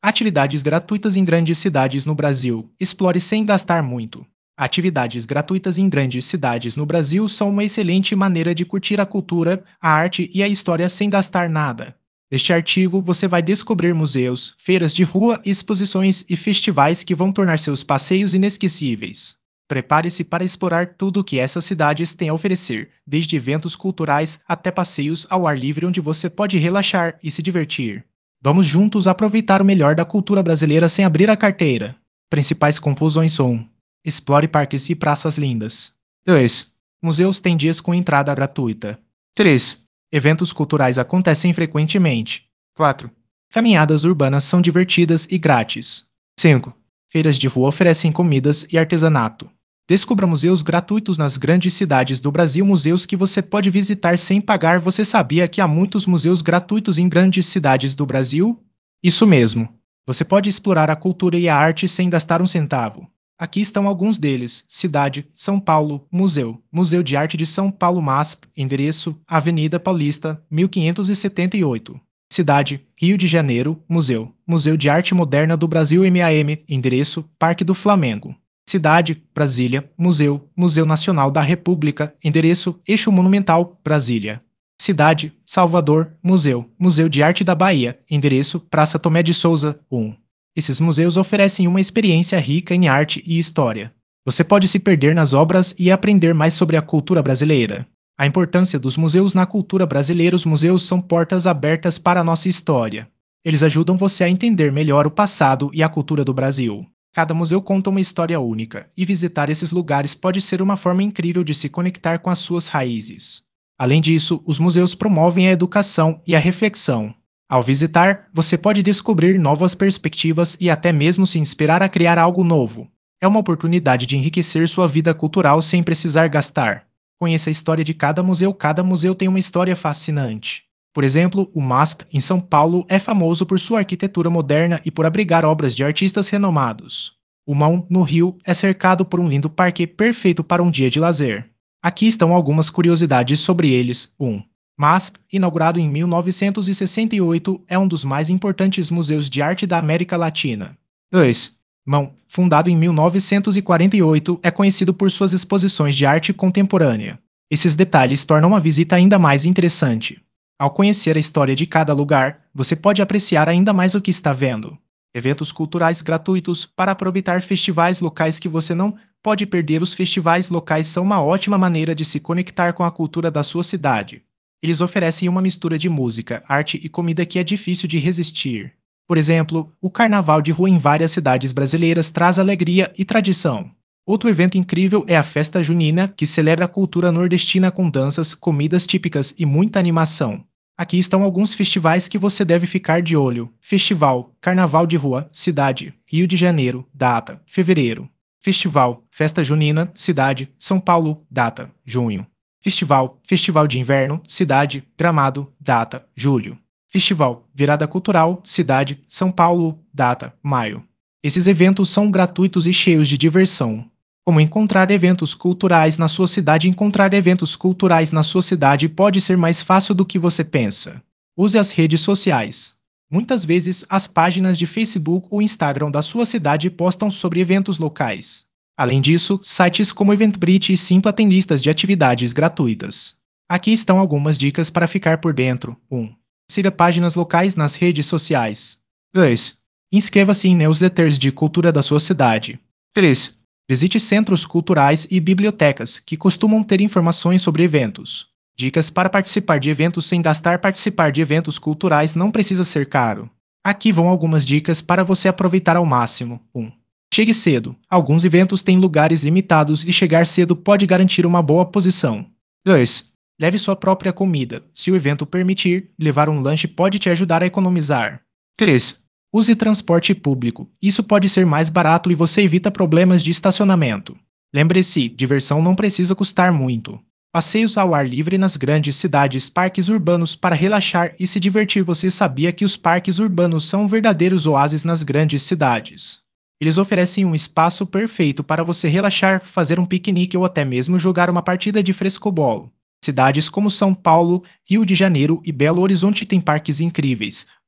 Atividades gratuitas em grandes cidades no Brasil. Explore sem gastar muito. Atividades gratuitas em grandes cidades no Brasil são uma excelente maneira de curtir a cultura, a arte e a história sem gastar nada. Neste artigo, você vai descobrir museus, feiras de rua, exposições e festivais que vão tornar seus passeios inesquecíveis. Prepare-se para explorar tudo o que essas cidades têm a oferecer, desde eventos culturais até passeios ao ar livre onde você pode relaxar e se divertir. Vamos juntos aproveitar o melhor da cultura brasileira sem abrir a carteira. Principais conclusões são: explore parques e praças lindas. 2. Museus têm dias com entrada gratuita. 3. Eventos culturais acontecem frequentemente. 4. Caminhadas urbanas são divertidas e grátis. 5. Feiras de rua oferecem comidas e artesanato. Descubra museus gratuitos nas grandes cidades do Brasil, museus que você pode visitar sem pagar. Você sabia que há muitos museus gratuitos em grandes cidades do Brasil? Isso mesmo. Você pode explorar a cultura e a arte sem gastar um centavo. Aqui estão alguns deles: Cidade, São Paulo, Museu. Museu de Arte de São Paulo MASP, endereço Avenida Paulista, 1578. Cidade, Rio de Janeiro, Museu. Museu de Arte Moderna do Brasil MAM, endereço Parque do Flamengo. Cidade, Brasília, Museu, Museu Nacional da República, endereço Eixo Monumental, Brasília. Cidade, Salvador, Museu, Museu de Arte da Bahia, endereço Praça Tomé de Souza, 1. Esses museus oferecem uma experiência rica em arte e história. Você pode se perder nas obras e aprender mais sobre a cultura brasileira. A importância dos museus na cultura brasileira. Os museus são portas abertas para a nossa história. Eles ajudam você a entender melhor o passado e a cultura do Brasil. Cada museu conta uma história única, e visitar esses lugares pode ser uma forma incrível de se conectar com as suas raízes. Além disso, os museus promovem a educação e a reflexão. Ao visitar, você pode descobrir novas perspectivas e até mesmo se inspirar a criar algo novo. É uma oportunidade de enriquecer sua vida cultural sem precisar gastar. Conheça a história de cada museu. Cada museu tem uma história fascinante. Por exemplo, o MASP, em São Paulo, é famoso por sua arquitetura moderna e por abrigar obras de artistas renomados. O MAM, no Rio, é cercado por um lindo parque perfeito para um dia de lazer. Aqui estão algumas curiosidades sobre eles. 1. MASP, inaugurado em 1968, é um dos mais importantes museus de arte da América Latina. 2. MAM, fundado em 1948, é conhecido por suas exposições de arte contemporânea. Esses detalhes tornam a visita ainda mais interessante. Ao conhecer a história de cada lugar, você pode apreciar ainda mais o que está vendo. Eventos culturais gratuitos para aproveitar festivais locais que você não pode perder. Os festivais locais são uma ótima maneira de se conectar com a cultura da sua cidade. Eles oferecem uma mistura de música, arte e comida que é difícil de resistir. Por exemplo, o Carnaval de Rua em várias cidades brasileiras traz alegria e tradição. Outro evento incrível é a Festa Junina, que celebra a cultura nordestina com danças, comidas típicas e muita animação. Aqui estão alguns festivais que você deve ficar de olho. Festival Carnaval de Rua, Cidade, Rio de Janeiro, data, fevereiro. Festival Festa Junina, Cidade, São Paulo, data, junho. Festival de Inverno, Cidade, Gramado, data, julho. Festival Virada Cultural, Cidade, São Paulo, data, maio. Esses eventos são gratuitos e cheios de diversão. Como encontrar eventos culturais na sua cidade? Encontrar eventos culturais na sua cidade pode ser mais fácil do que você pensa. Use as redes sociais. Muitas vezes, as páginas de Facebook ou Instagram da sua cidade postam sobre eventos locais. Além disso, sites como Eventbrite e Simpla têm listas de atividades gratuitas. Aqui estão algumas dicas para ficar por dentro. 1. Siga páginas locais nas redes sociais. 2. Inscreva-se em newsletters de cultura da sua cidade. 3. Visite centros culturais e bibliotecas, que costumam ter informações sobre eventos. Dicas para participar de eventos sem gastar. Participar de eventos culturais não precisa ser caro. Aqui vão algumas dicas para você aproveitar ao máximo. 1. Chegue cedo. Alguns eventos têm lugares limitados e chegar cedo pode garantir uma boa posição. 2. Leve sua própria comida. Se o evento permitir, levar um lanche pode te ajudar a economizar. 3. Use transporte público. Isso pode ser mais barato e você evita problemas de estacionamento. Lembre-se, diversão não precisa custar muito. Passeios ao ar livre nas grandes cidades. Parques urbanos para relaxar e se divertir. Você sabia que os parques urbanos são verdadeiros oásis nas grandes cidades? Eles oferecem um espaço perfeito para você relaxar, fazer um piquenique ou até mesmo jogar uma partida de frescobol. Cidades como São Paulo, Rio de Janeiro e Belo Horizonte têm parques incríveis,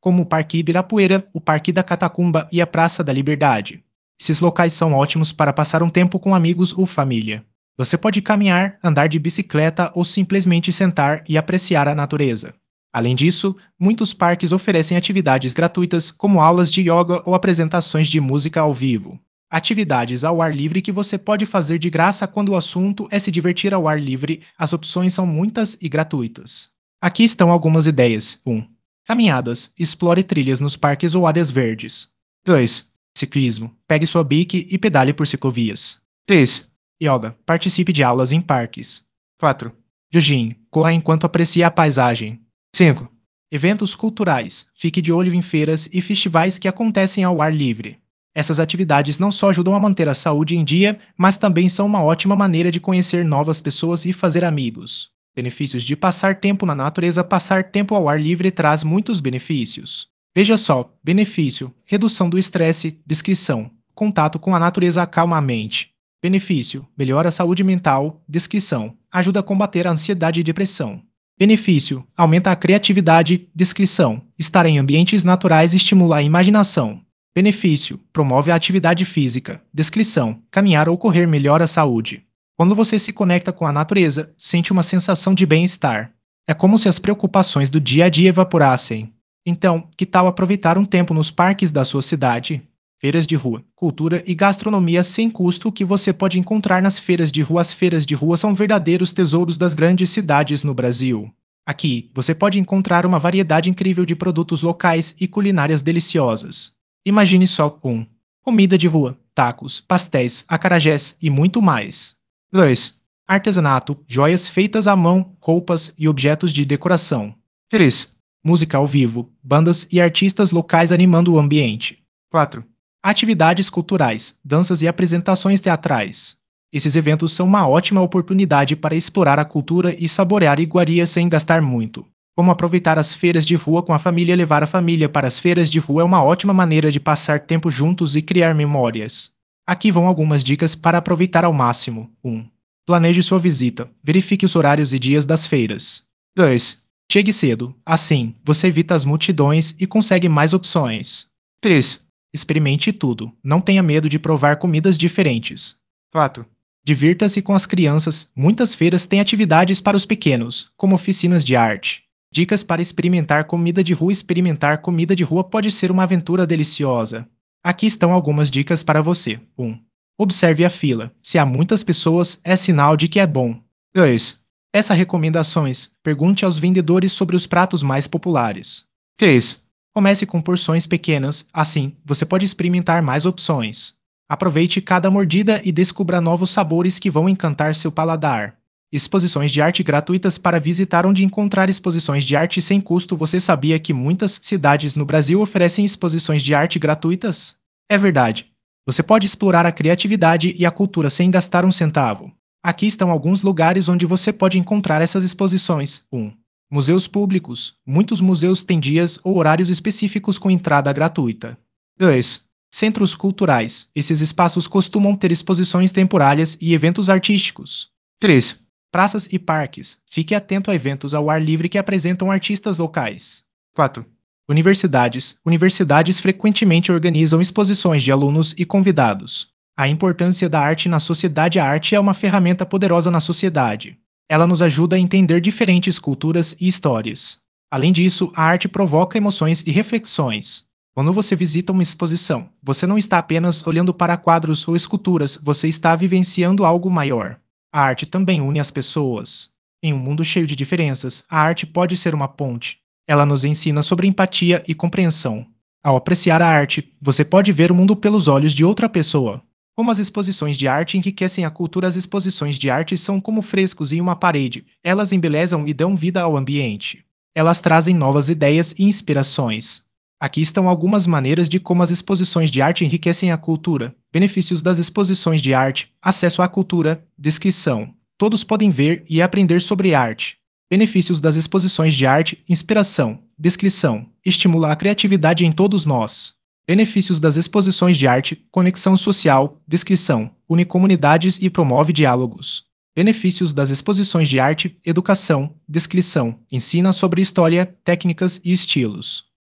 como o Parque Ibirapuera, o Parque da Catacumba e a Praça da Liberdade. Esses locais são ótimos para passar um tempo com amigos ou família. Você pode caminhar, andar de bicicleta ou simplesmente sentar e apreciar a natureza. Além disso, muitos parques oferecem atividades gratuitas, como aulas de yoga ou apresentações de música ao vivo. Atividades ao ar livre que você pode fazer de graça quando o assunto é se divertir ao ar livre, as opções são muitas e gratuitas. Aqui estão algumas ideias. 1. Caminhadas. Explore trilhas nos parques ou áreas verdes. 2. Ciclismo. Pegue sua bike e pedale por ciclovias. 3. Yoga. Participe de aulas em parques. 4. Jogging. Corra enquanto aprecia a paisagem. 5. Eventos culturais. Fique de olho em feiras e festivais que acontecem ao ar livre. Essas atividades não só ajudam a manter a saúde em dia, mas também são uma ótima maneira de conhecer novas pessoas e fazer amigos. Benefícios de passar tempo na natureza. Passar tempo ao ar livre traz muitos benefícios. Veja só: benefício, redução do estresse, descrição, contato com a natureza acalma a mente. Benefício, melhora a saúde mental, descrição, ajuda a combater a ansiedade e depressão. Benefício, aumenta a criatividade, descrição, estar em ambientes naturais estimula a imaginação. Benefício, promove a atividade física, descrição, caminhar ou correr melhora a saúde. Quando você se conecta com a natureza, sente uma sensação de bem-estar. É como se as preocupações do dia a dia evaporassem. Então, que tal aproveitar um tempo nos parques da sua cidade? Feiras de rua, cultura e gastronomia sem custo que você pode encontrar nas feiras de rua. As feiras de rua são verdadeiros tesouros das grandes cidades no Brasil. Aqui, você pode encontrar uma variedade incrível de produtos locais e culinárias deliciosas. Imagine só: 1. Comida de rua, tacos, pastéis, acarajés e muito mais. 2. Artesanato, joias feitas à mão, roupas e objetos de decoração. 3. Música ao vivo, bandas e artistas locais animando o ambiente. 4. Atividades culturais, danças e apresentações teatrais. Esses eventos são uma ótima oportunidade para explorar a cultura e saborear iguarias sem gastar muito. Como aproveitar as feiras de rua com a família. Levar a família para as feiras de rua é uma ótima maneira de passar tempo juntos e criar memórias. Aqui vão algumas dicas para aproveitar ao máximo. 1. Planeje sua visita. Verifique os horários e dias das feiras. 2. Chegue cedo. Assim, você evita as multidões e consegue mais opções. 3. Experimente tudo. Não tenha medo de provar comidas diferentes. 4. Divirta-se com as crianças. Muitas feiras têm atividades para os pequenos, como oficinas de arte. Dicas para experimentar comida de rua. Experimentar comida de rua pode ser uma aventura deliciosa. Aqui estão algumas dicas para você. 1. Observe a fila. Se há muitas pessoas, é sinal de que é bom. 2. Peça recomendações. Pergunte aos vendedores sobre os pratos mais populares. 3. Comece com porções pequenas, assim, você pode experimentar mais opções. Aproveite cada mordida e descubra novos sabores que vão encantar seu paladar. Exposições de arte gratuitas para visitar. Onde encontrar exposições de arte sem custo. Você sabia que muitas cidades no Brasil oferecem exposições de arte gratuitas? É verdade. Você pode explorar a criatividade e a cultura sem gastar um centavo. Aqui estão alguns lugares onde você pode encontrar essas exposições. 1. Museus públicos. Muitos museus têm dias ou horários específicos com entrada gratuita. 2. Centros culturais. Esses espaços costumam ter exposições temporárias e eventos artísticos. 3. Praças e parques. Fique atento a eventos ao ar livre que apresentam artistas locais. 4. Universidades. Universidades frequentemente organizam exposições de alunos e convidados. A importância da arte na sociedade. A arte é uma ferramenta poderosa na sociedade. Ela nos ajuda a entender diferentes culturas e histórias. Além disso, a arte provoca emoções e reflexões. Quando você visita uma exposição, você não está apenas olhando para quadros ou esculturas, você está vivenciando algo maior. A arte também une as pessoas. Em um mundo cheio de diferenças, a arte pode ser uma ponte. Ela nos ensina sobre empatia e compreensão. Ao apreciar a arte, você pode ver o mundo pelos olhos de outra pessoa. Como as exposições de arte enriquecem a cultura. As exposições de arte são como frescos em uma parede. Elas embelezam e dão vida ao ambiente. Elas trazem novas ideias e inspirações. Aqui estão algumas maneiras de como as exposições de arte enriquecem a cultura. Benefícios das exposições de arte: acesso à cultura, descrição. Todos podem ver e aprender sobre arte. Benefícios das exposições de arte: inspiração, descrição, estimula a criatividade em todos nós. Benefícios das exposições de arte: conexão social, descrição, une comunidades e promove diálogos. Benefícios das exposições de arte: educação, descrição, ensina sobre história, técnicas e estilos.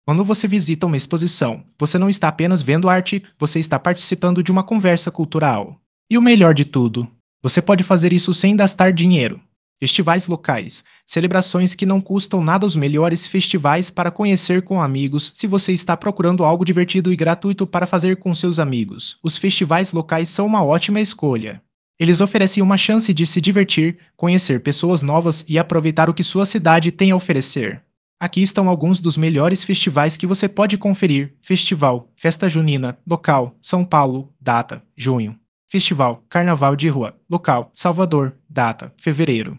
Quando você visita uma exposição, você não está apenas vendo arte, você está participando de uma conversa cultural. E o melhor de tudo, você pode fazer isso sem gastar dinheiro. Festivais locais, celebrações que não custam nada, os melhores festivais para conhecer com amigos. Se você está procurando algo divertido e gratuito para fazer com seus amigos, os festivais locais são uma ótima escolha. Eles oferecem uma chance de se divertir, conhecer pessoas novas e aproveitar o que sua cidade tem a oferecer. Aqui estão alguns dos melhores festivais que você pode conferir: Festival Festa Junina, local São Paulo, data junho. Festival Carnaval de Rua, local Salvador, data fevereiro.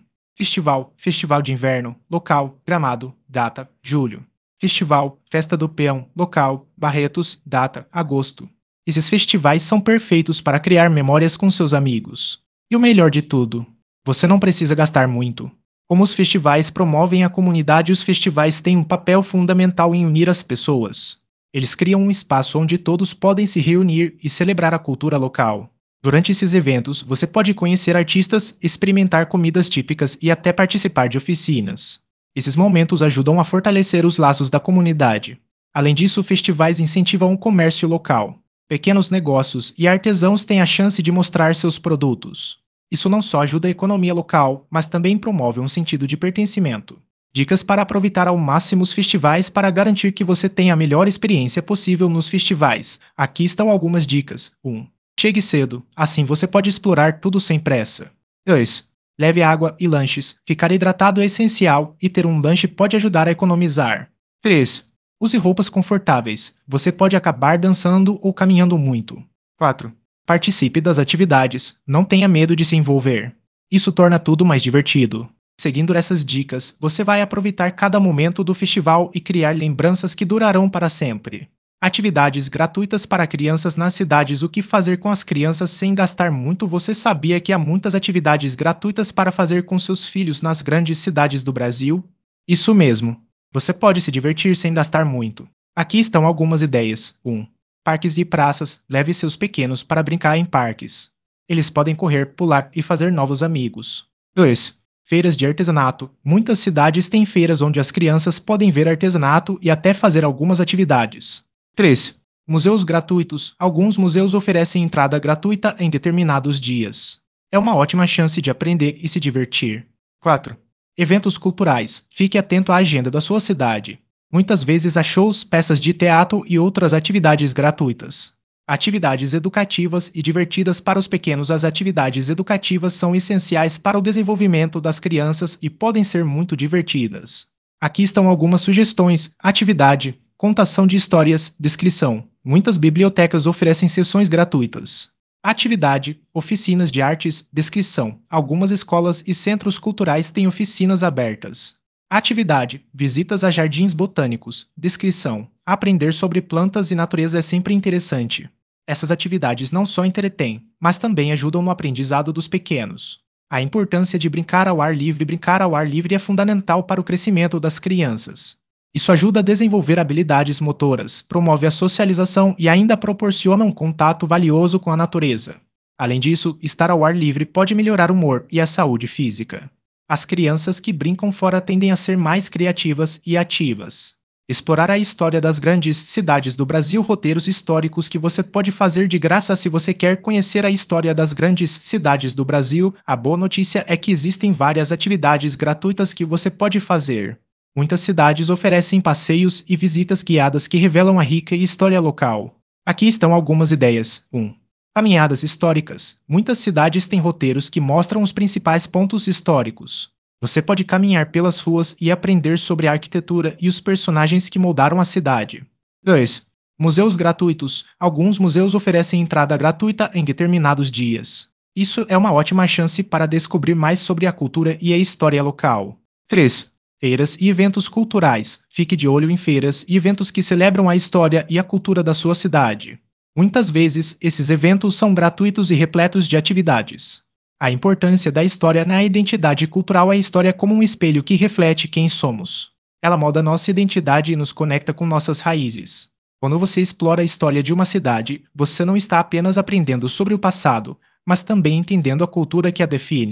Festival de Inverno, local Gramado, data julho. Festival Festa do Peão, local Barretos, data agosto. Esses festivais são perfeitos para criar memórias com seus amigos. E o melhor de tudo, você não precisa gastar muito. Como os festivais promovem a comunidade, os festivais têm um papel fundamental em unir as pessoas. Eles criam um espaço onde todos podem se reunir e celebrar a cultura local. Durante esses eventos, você pode conhecer artistas, experimentar comidas típicas e até participar de oficinas. Esses momentos ajudam a fortalecer os laços da comunidade. Além disso, festivais incentivam o comércio local. Pequenos negócios e artesãos têm a chance de mostrar seus produtos. Isso não só ajuda a economia local, mas também promove um sentido de pertencimento. Dicas para aproveitar ao máximo os festivais para garantir que você tenha a melhor experiência possível nos festivais. Aqui estão algumas dicas. 1. Chegue cedo, assim você pode explorar tudo sem pressa. 2. Leve água e lanches. Ficar hidratado é essencial e ter um lanche pode ajudar a economizar. 3. Use roupas confortáveis. Você pode acabar dançando ou caminhando muito. 4. Participe das atividades. Não tenha medo de se envolver. Isso torna tudo mais divertido. Seguindo essas dicas, você vai aproveitar cada momento do festival e criar lembranças que durarão para sempre. Atividades gratuitas para crianças nas cidades. O que fazer com as crianças sem gastar muito? Você sabia que há muitas atividades gratuitas para fazer com seus filhos nas grandes cidades do Brasil? Isso mesmo. Você pode se divertir sem gastar muito. Aqui estão algumas ideias. 1. Parques e praças. Leve seus pequenos para brincar em parques. Eles podem correr, pular e fazer novos amigos. 2. Feiras de artesanato. Muitas cidades têm feiras onde as crianças podem ver artesanato e até fazer algumas atividades. 3. Museus gratuitos. Alguns museus oferecem entrada gratuita em determinados dias. É uma ótima chance de aprender e se divertir. 4. Eventos culturais. Fique atento à agenda da sua cidade. Muitas vezes há shows, peças de teatro e outras atividades gratuitas. Atividades educativas e divertidas para os pequenos. As atividades educativas são essenciais para o desenvolvimento das crianças e podem ser muito divertidas. Aqui estão algumas sugestões. Atividade: contação de histórias, descrição. Muitas bibliotecas oferecem sessões gratuitas. Atividade: oficinas de artes, descrição. Algumas escolas e centros culturais têm oficinas abertas. Atividade: visitas a jardins botânicos, descrição. Aprender sobre plantas e natureza é sempre interessante. Essas atividades não só entretêm, mas também ajudam no aprendizado dos pequenos. A importância de brincar ao ar livre. Brincar ao ar livre é fundamental para o crescimento das crianças. Isso ajuda a desenvolver habilidades motoras, promove a socialização e ainda proporciona um contato valioso com a natureza. Além disso, estar ao ar livre pode melhorar o humor e a saúde física. As crianças que brincam fora tendem a ser mais criativas e ativas. Explorar a história das grandes cidades do Brasil. Roteiros históricos que você pode fazer de graça. Se você quer conhecer a história das grandes cidades do Brasil, a boa notícia é que existem várias atividades gratuitas que você pode fazer. Muitas cidades oferecem passeios e visitas guiadas que revelam a rica história local. Aqui estão algumas ideias. 1. Caminhadas históricas. Muitas cidades têm roteiros que mostram os principais pontos históricos. Você pode caminhar pelas ruas e aprender sobre a arquitetura e os personagens que moldaram a cidade. 2. Museus gratuitos. Alguns museus oferecem entrada gratuita em determinados dias. Isso é uma ótima chance para descobrir mais sobre a cultura e a história local. 3. Feiras e eventos culturais. Fique de olho em feiras e eventos que celebram a história e a cultura da sua cidade. Muitas vezes, esses eventos são gratuitos e repletos de atividades. A importância da história na identidade cultural. A história é como um espelho que reflete quem somos. Ela molda nossa identidade e nos conecta com nossas raízes. Quando você explora a história de uma cidade, você não está apenas aprendendo sobre o passado, mas também entendendo a cultura que a define.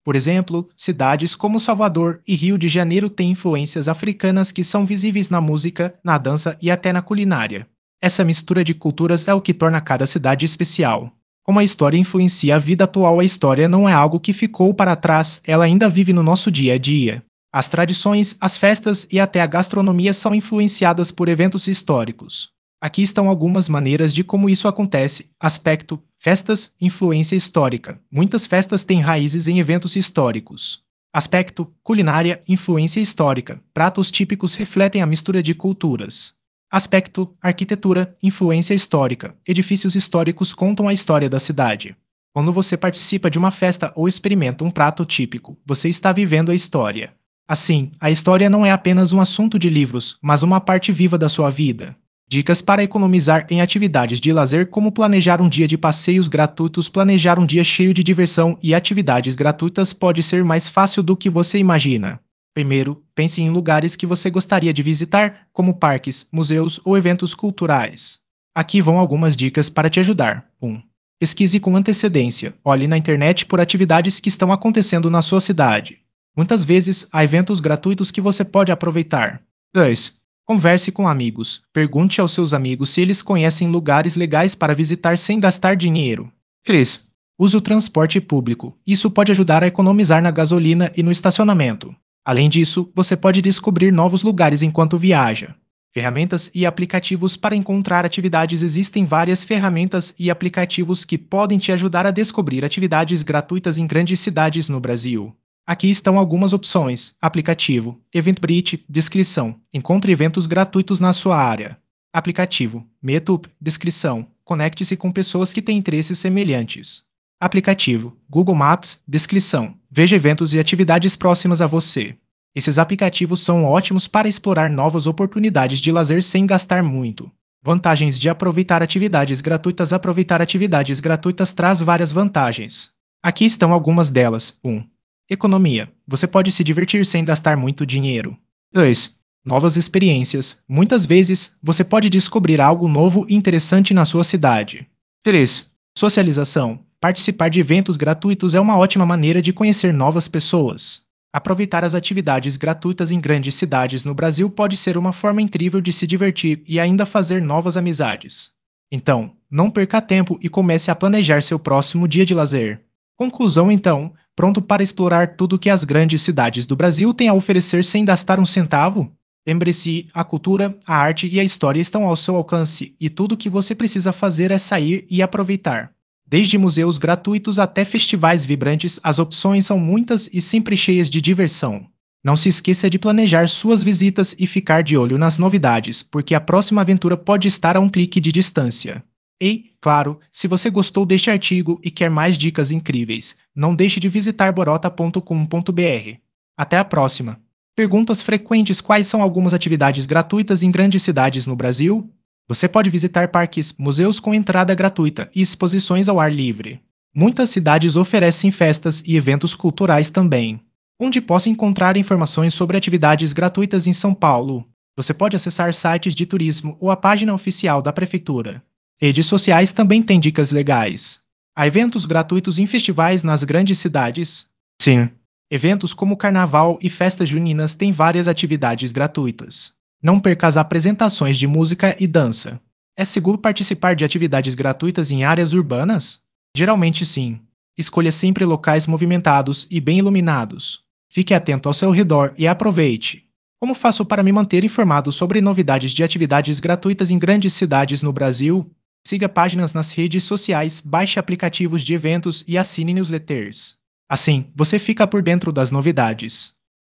Por exemplo, cidades como Salvador e Rio de Janeiro têm influências africanas que são visíveis na música, na dança e até na culinária. Essa mistura de culturas é o que torna cada cidade especial. Como a história influencia a vida atual, a história não é algo que ficou para trás, ela ainda vive no nosso dia a dia. As tradições, as festas e até a gastronomia são influenciadas por eventos históricos. Aqui estão algumas maneiras de como isso acontece. Aspecto: festas, influência histórica. Muitas festas têm raízes em eventos históricos. Aspecto: culinária, influência histórica. Pratos típicos refletem a mistura de culturas. Aspecto: arquitetura, influência histórica. Edifícios históricos contam a história da cidade. Quando você participa de uma festa ou experimenta um prato típico, você está vivendo a história. Assim, a história não é apenas um assunto de livros, mas uma parte viva da sua vida. Dicas para economizar em atividades de lazer, como planejar um dia de passeios gratuitos. Planejar um dia cheio de diversão e atividades gratuitas pode ser mais fácil do que você imagina. Primeiro, pense em lugares que você gostaria de visitar, como parques, museus ou eventos culturais. Aqui vão algumas dicas para te ajudar. 1. Pesquise com antecedência. Olhe na internet por atividades que estão acontecendo na sua cidade. Muitas vezes, há eventos gratuitos que você pode aproveitar. 2. Converse com amigos. Pergunte aos seus amigos se eles conhecem lugares legais para visitar sem gastar dinheiro. 3. Use o transporte público. Isso pode ajudar a economizar na gasolina e no estacionamento. Além disso, você pode descobrir novos lugares enquanto viaja. Ferramentas e aplicativos para encontrar atividades. Existem várias ferramentas e aplicativos que podem te ajudar a descobrir atividades gratuitas em grandes cidades no Brasil. Aqui estão algumas opções. Aplicativo: Eventbrite, descrição: encontre eventos gratuitos na sua área. Aplicativo: Meetup, descrição: conecte-se com pessoas que têm interesses semelhantes. Aplicativo: Google Maps, descrição: veja eventos e atividades próximas a você. Esses aplicativos são ótimos para explorar novas oportunidades de lazer sem gastar muito. Vantagens de aproveitar atividades gratuitas. Aproveitar atividades gratuitas traz várias vantagens. Aqui estão algumas delas. 1. Economia. Você pode se divertir sem gastar muito dinheiro. 2. Novas experiências. Muitas vezes, você pode descobrir algo novo e interessante na sua cidade. 3. Socialização. Participar de eventos gratuitos é uma ótima maneira de conhecer novas pessoas. Aproveitar as atividades gratuitas em grandes cidades no Brasil pode ser uma forma incrível de se divertir e ainda fazer novas amizades. Então, não perca tempo e comece a planejar seu próximo dia de lazer. Conclusão então: pronto para explorar tudo que as grandes cidades do Brasil têm a oferecer sem gastar um centavo? Lembre-se, a cultura, a arte e a história estão ao seu alcance e tudo o que você precisa fazer é sair e aproveitar. Desde museus gratuitos até festivais vibrantes, as opções são muitas e sempre cheias de diversão. Não se esqueça de planejar suas visitas e ficar de olho nas novidades, porque a próxima aventura pode estar a um clique de distância. E, claro, se você gostou deste artigo e quer mais dicas incríveis, não deixe de visitar borota.com.br. Até a próxima! Perguntas frequentes: quais são algumas atividades gratuitas em grandes cidades no Brasil? Você pode visitar parques, museus com entrada gratuita e exposições ao ar livre. Muitas cidades oferecem festas e eventos culturais também. Onde posso encontrar informações sobre atividades gratuitas em São Paulo? Você pode acessar sites de turismo ou a página oficial da prefeitura. Redes sociais também têm dicas legais. Há eventos gratuitos em festivais nas grandes cidades? Sim. Eventos como carnaval e festas juninas têm várias atividades gratuitas. Não perca as apresentações de música e dança. É seguro participar de atividades gratuitas em áreas urbanas? Geralmente sim. Escolha sempre locais movimentados e bem iluminados. Fique atento ao seu redor e aproveite. Como faço para me manter informado sobre novidades de atividades gratuitas em grandes cidades no Brasil? Siga páginas nas redes sociais, baixe aplicativos de eventos e assine newsletters. Assim, você fica por dentro das novidades.